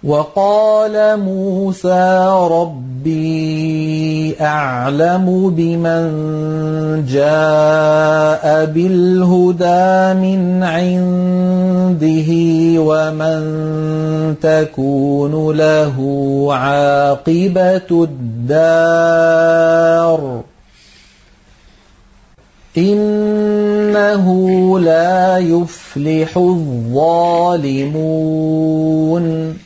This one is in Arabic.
وقال موسى ربي أعلم بمن جاء بالهدى من عنده ومن تكون له عاقبة الدار إنه لا يفلح الظالمون